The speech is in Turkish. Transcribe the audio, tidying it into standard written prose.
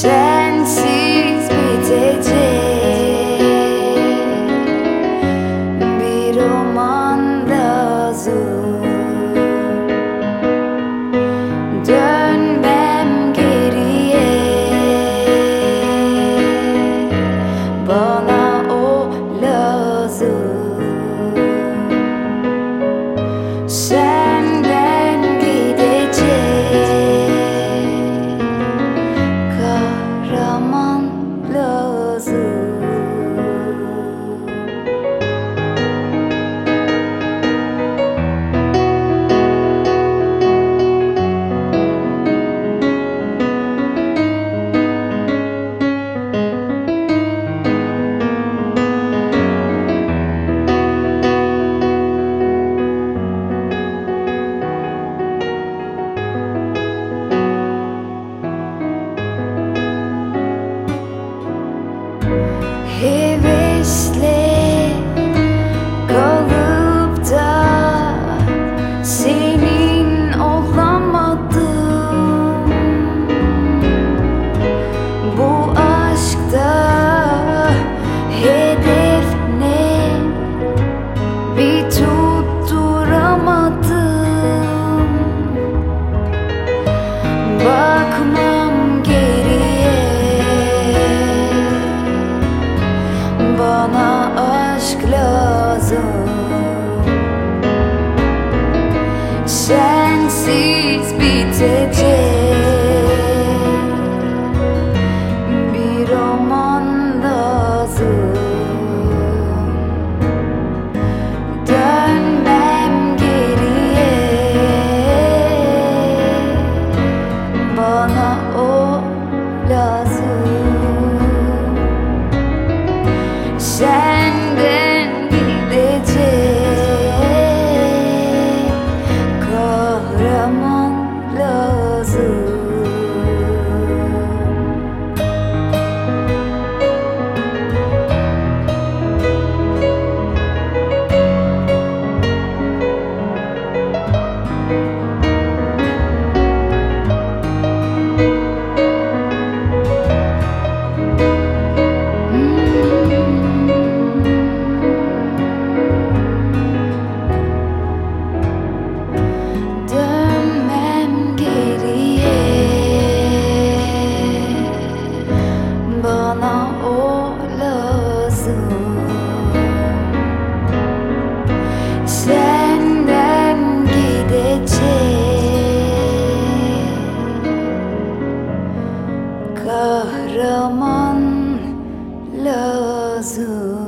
Sensiz bitecek bir roman lazım. Dönmem geriye, bana o lazım. Senden gidecek kahraman lazım. Hevesle kalıp da senin olamadım. Bu aşkta hedef ne, bir tutturamadım. Bakmam geriye, bana aşk lazım. Sensiz bitecek bir roman lazım. Dönmem geriye, bana o lazım. Senden gidecek kahraman lazım. Dönmem geriye, bana o lazım. Senden gidecek kahraman lazım.